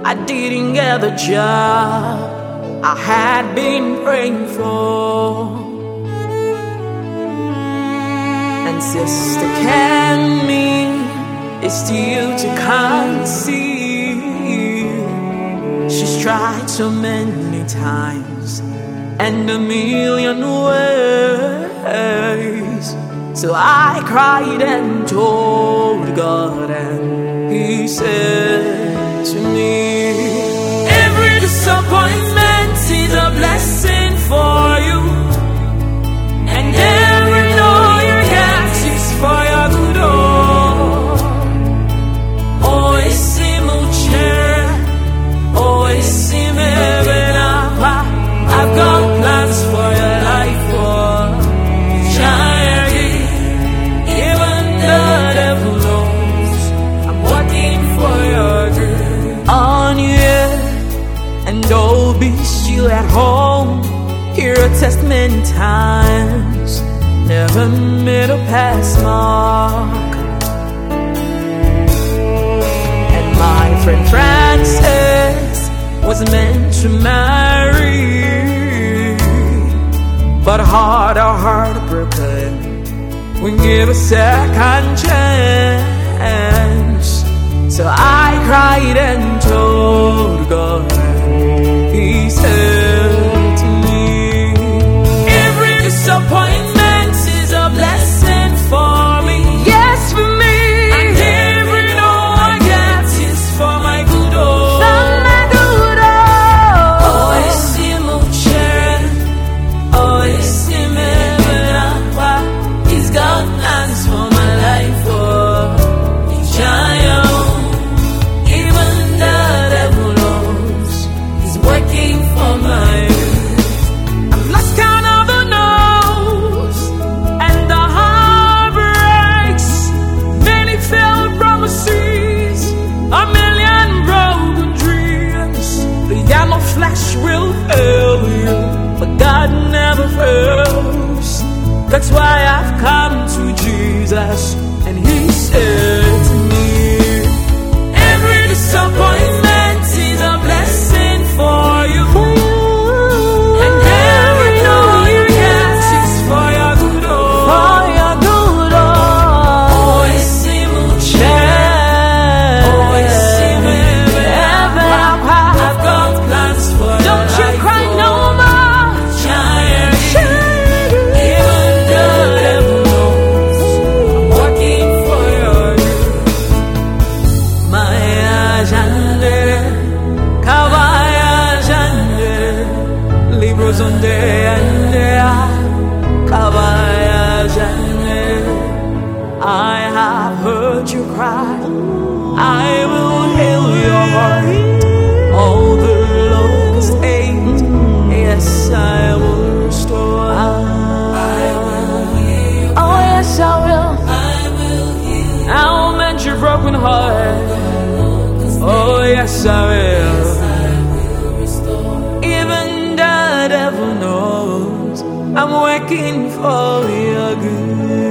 I didn't get the job I had been praying for. And Sister Cammy is still to conceive. She's tried so many times and a million ways. So I cried and told God, and He said to me, every disappointment is a blessing for you, and every no you get is for your good. Oh, esse mujer, oh, esse mebenapa, I've got plans for your life, for child. Even the devil knows I'm working for your good. On you, and oh, be still at home. Hear a test many times, never made a pass mark. And my friend Francis was meant to marry, but heart broken, we give a second chance. So I cried and told God, and He said to me, every disappointment is a blessing for me. Yes, for me. And every no I get is for my good. For my good. Oh, esse mujer, oh, esse mebenapa, He's got plans for my life, for child. Even the devil knows He's working for my good. I've lost count of the no's and the heartbreaks, many failed promises, a million broken dreams. The yellow flash will fail you, but God never fails. That's why I've come to Jesus, and He said to me, every disappointment is a blessing for you, and every no you get is for your good. For your good. Oh, esse mujer, oh, esse mebenapa, I've got plans for your life. Don't you cry no more, child. Even the devil knows I'm working for your good. Maya jande, kavaya jande, libros onde andea, kavaya jande. I have heard you cry, I will heal your heart. All the locust ate, yes, I will restore. I will heal. Oh, yes, I will. I will heal. I'll mend your broken heart. Oh, yes, I will. Even the devil knows I'm working for your good.